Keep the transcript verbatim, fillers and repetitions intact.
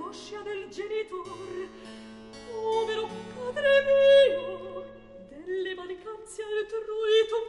l'angoscia del genitor. Povero padre mio, delle mancanze altrui tu